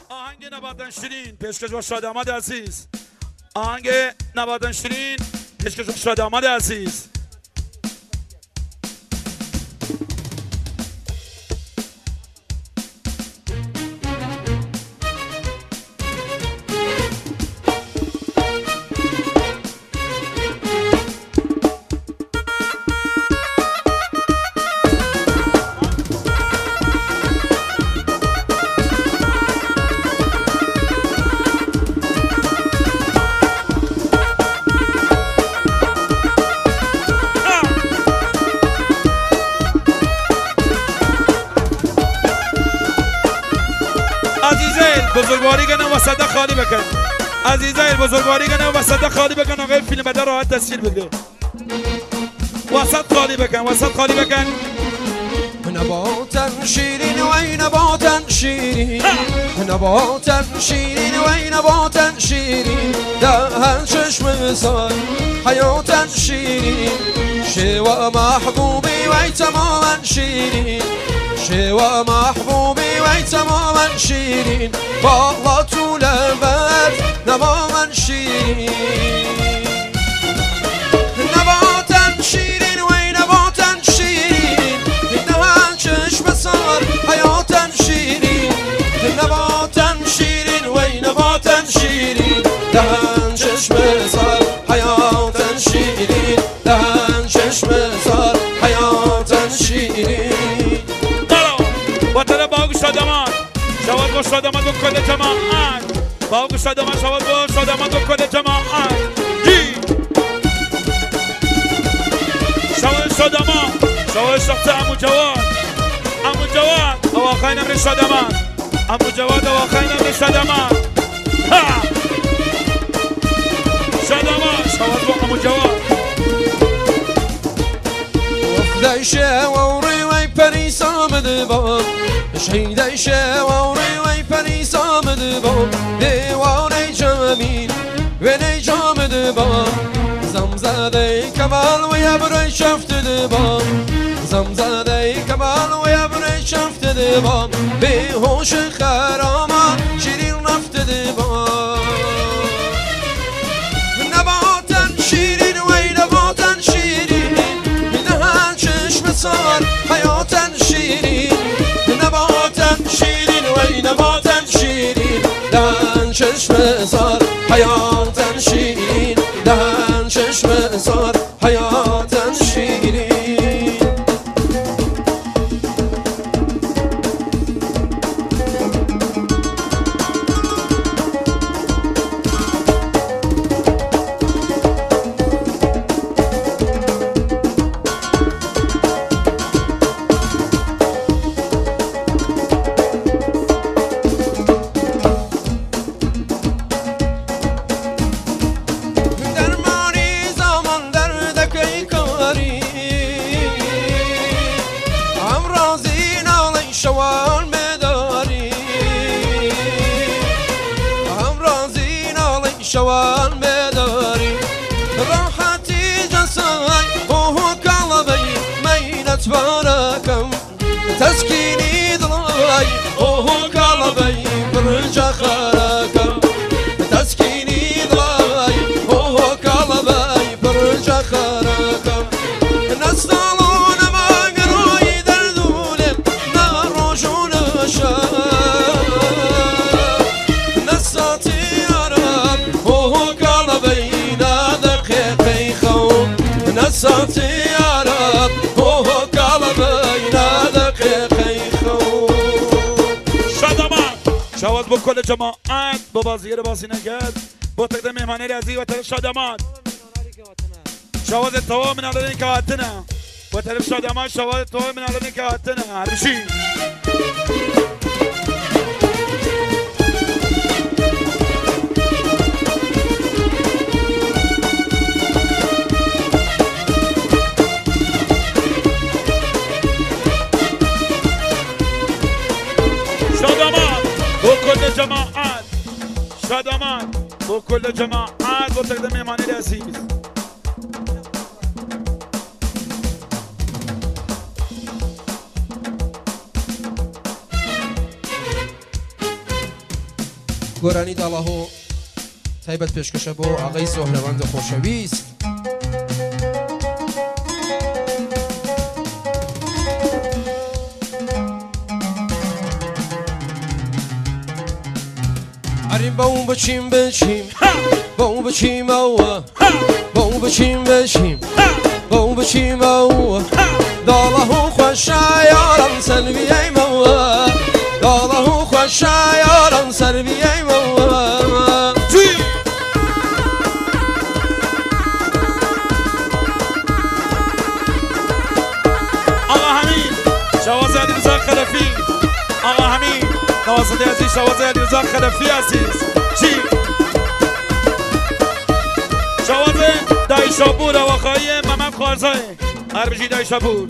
آهنگ نباتن شیرین پیشکش با شاداماد عزیز. آهنگ نباتن شیرین پیشکش با شاداماد عزیز. بزرگواری کنه و صدق خالی بکن. عزیزای بزرگواری کنه و صدق خالی بکن. آقای فیلم بده راحت تسهیل بده. وسط خالی بکن. وسط خالی بکن. نباتن شیرین و ای نباتن شیرین، نباتن شیرین و ای نباتن شیرین، دهن چشم سال حیاتن شیرین، شوا محبوبی و ای تماما شیرین، شوا محبوبی و ای تماما شیرین، والله طول البر نماما شیرین. نباتن شیرین و ای نباتن شیرین، دهن چشم سار حیاتن شیرین، نباتن شیرین و ای نباتن شیرین، دهن چشم سار حیاتن شیرین، دهن چشم سار حیاتن شیرین. وطن باغ شادمان شواد با شادمان و کل جماعت، باغ شادمان شواد با شادمان و کل جماعت. شواد شادمان شواد شخص عمو جواد، عمو جواد اواخین امر شادمان، عمو جواد اواخین امر شادمان. شادمان شواد با عمو جواد. وفدايشه ووري وي بريسا مدبان، شهيدايشه ووري وي بريسا مدبان، ديواني جميل وني جامدبان، زمزادي كمال ويا بري شفت دبان، زمزادي كمال ويا بري شفت دبان، بهوش خراما شيرين نفت دبان. نباتن شيرين وي نباتن شيرين، صار حياتن شيرين، نباتن شيرين وي نباتن شيرين، دهن چشم صار حياتن شيرين، دهن چشم صار حياتن شيرين. شوان بداري راحتي جساي وهو قلبي مينة باركم، تسكيني ضلاي وهو قلبي برجع خركم، تسكيني ضلاي وهو قلبي برجع خركم. نستالون ما قروي دردول نار وجون الشام، نساتي نساتي يا رب وهو قلبينا دقيقي خو. شادمان شواد بكل جماعت ببازير بازي نجد بتقدم مهماني رازي وتر شادمان شواد التوا من على نكاتنا وتر شادمان شواد التوا من على نكاتنا عرشي. بكل جماعات شادمان بكل جماعات وتقدم مهماني العزيز. گۆرانی داڵەهۆ تایبەت پێشکەشە بۆ ئاغای سۆهلەوەند خۆشەویست ئەری بەو بچیم بچیم بەو بچیمەوە بەو بچیم بچیم بەو بچیمەوە داڵەهۆ خۆشە یارم سەلبیەیمەوە داڵەهۆ خۆشە یارم سەلبیەیمەوە آقا همین شوازه علیرضا خلفی آقا همین نوازنده عزیز شوازه علیرضا خلفی عزیز چی؟ شوازه دایشابور آقای محمد خارزای عربجی دایشابور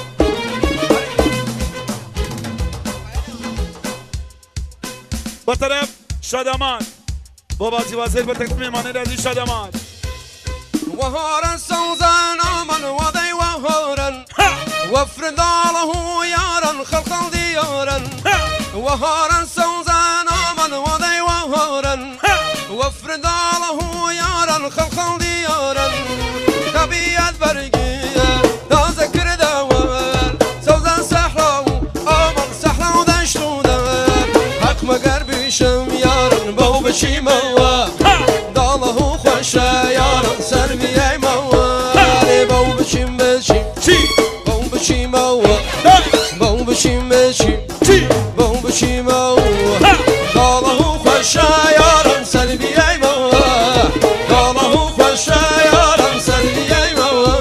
با طرف شادامات با بازی وزیر با تکتیم میمانه عزیز شادامات وهارن سوزان آمن وضي وهارن وفرد الله يارن خلق ديارن وهارن سوزان آمن وضي وهارن وفرد الله يارن خلق ديارن طبيعت برقية تذكر دوار سوزان سحرة آمن سحرة ودشتو دوار حق مقر بيشم يارن بو بشي موا داله خوشة يارن سربيعي موا بو بشيم بشيم بو بشيم موا بو بشيم بشيم بو بشيم موا داله خوشة يارن سربيعي موا داله خوشة يارن سربيعي موا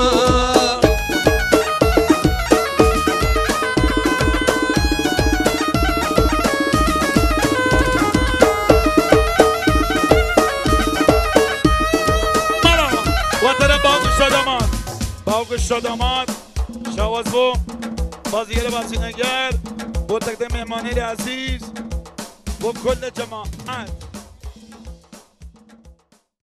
باوک شادامات شواز بو بازیگر بازینگر با تقدیم مهمانی عزیز با کل جماعت